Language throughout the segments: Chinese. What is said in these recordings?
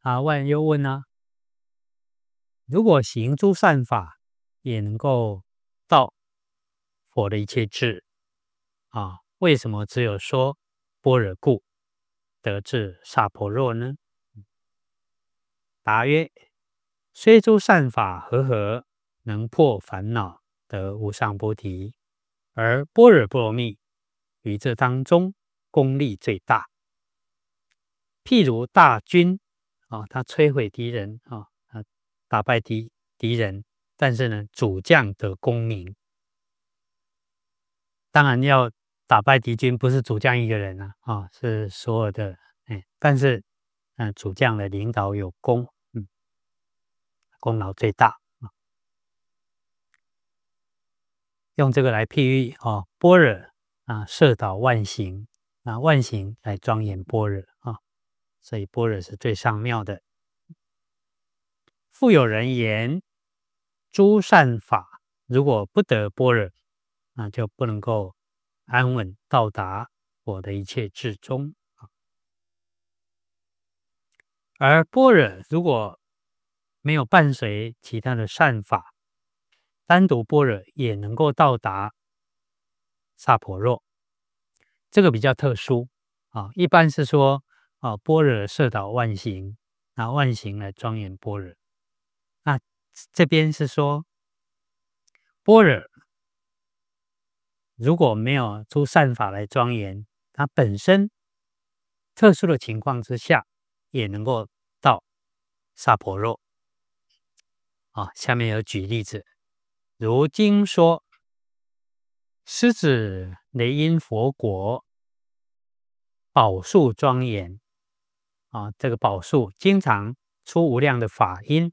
万又问如果行诸善法也能够到佛的一切智为什么只有说般若故得至萨婆若呢？答曰：虽诸善法和能破烦恼得无上菩提，而般若波罗蜜于这当中功力最大。譬如大军他摧毁敌人打败敌人，但是呢主将得功名。当然要打败敌军不是主将一个人是所有的但是主将的领导有功功劳最大用这个来譬喻般若摄导万行万行来庄严般若所以般若是最上妙的。复有人言，诸善法如果不得般若，那就不能够安稳到达我的一切智中。而般若如果没有伴随其他的善法，单独般若也能够到达萨婆若，这个比较特殊一般是说般若摄导万行，拿万行来庄严般若。那这边是说般若如果没有诸善法来庄严，它本身特殊的情况之下也能够到萨婆若下面有举例子，如经说狮子雷音佛国宝树庄严这个宝树经常出无量的法音，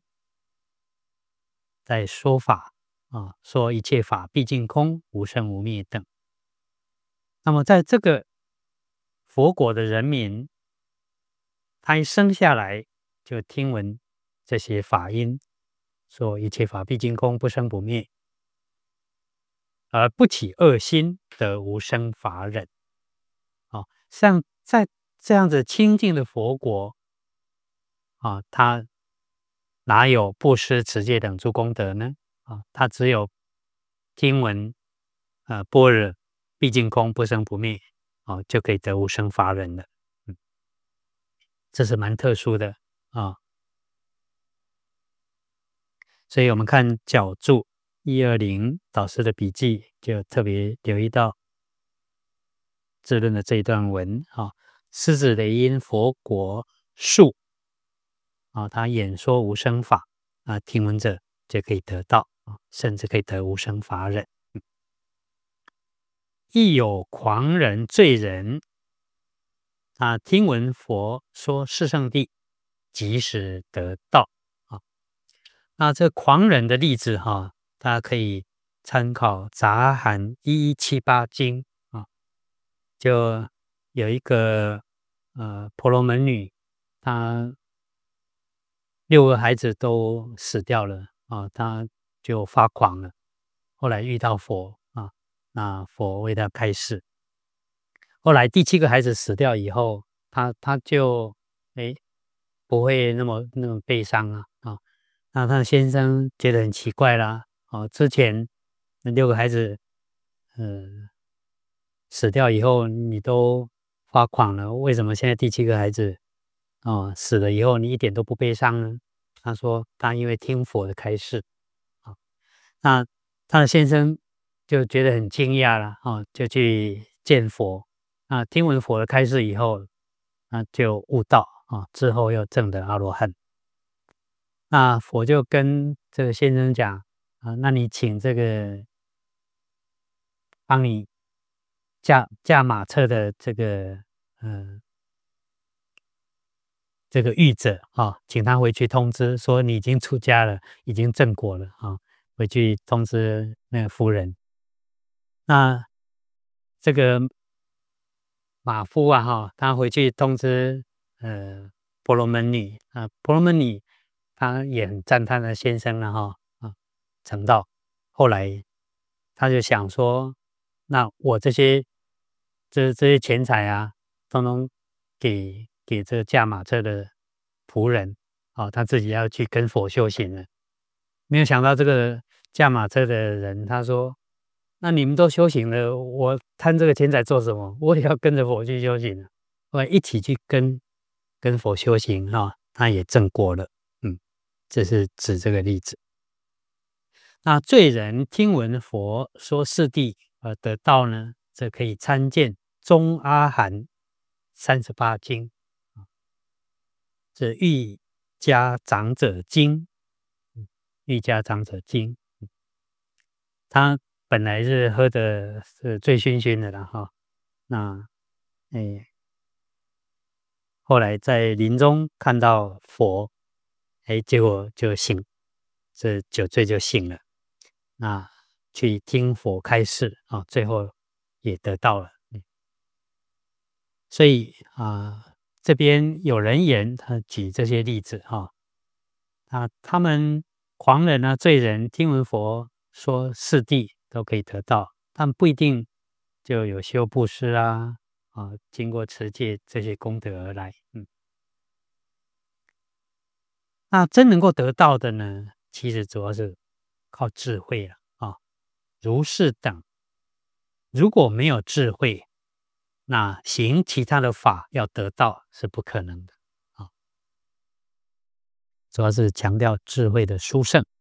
在说法说一切法毕竟空，无生无灭等。那么在这个佛国的人民，他一生下来就听闻这些法音，说一切法毕竟空，不生不灭，而不起恶心，得无生法忍像在这样子清净的佛国他哪有布施持戒等诸功德呢他只有听闻般若毕竟空，不生不灭就可以得无生法忍了这是蛮特殊的所以我们看角注120导师的笔记，就特别留意到智论的这一段文狮子雷音佛国树他演说无生法听闻者就可以得到甚至可以得无生法忍亦有狂人罪人听闻佛说四圣谛，即时得道那这狂人的例子大家可以参考杂含1178经就有一个婆罗门女，她6个孩子都死掉了她就发狂了，后来遇到佛那佛为她开示，后来第7个孩子死掉以后，她就不会那么悲伤那他的先生觉得很奇怪啦之前那6个孩子死掉以后你都发狂了，为什么现在第7个孩子死了以后你一点都不悲伤呢？他说他因为听佛的开示那他的先生就觉得很惊讶了就去见佛听闻佛的开示以后那就悟道之后又证得阿罗汉。那佛就跟这个先生讲那你请这个帮你驾马车的这个御者请他回去通知说你已经出家了，已经证果了回去通知那个夫人。那这个马夫他回去通知婆罗门女婆罗门女他也很赞叹的先生了成道。后来他就想说那我这些钱财通通给这个驾马车的仆人他自己要去跟佛修行了。没有想到这个驾马车的人，他说：“那你们都修行了，我贪这个钱财做什么？我也要跟着佛去修行了。”后来一起去跟佛修行他也证果了。这是指这个例子。那罪人听闻佛说四谛而得道呢，则可以参见中阿含38经，这瑜伽长者经，瑜伽长者经，他本来是喝的是醉醺醺的了那后来在林中看到佛，结果就醒，这酒醉就醒了。那去听佛开示最后也得到了。所以这边有人言，他举这些例子他们狂人罪人听闻佛说四谛都可以得到，但不一定就有修布施经过持戒这些功德而来。那真能够得到的呢，其实主要是靠智慧了如是等如果没有智慧，那行其他的法要得到是不可能的主要是强调智慧的殊胜。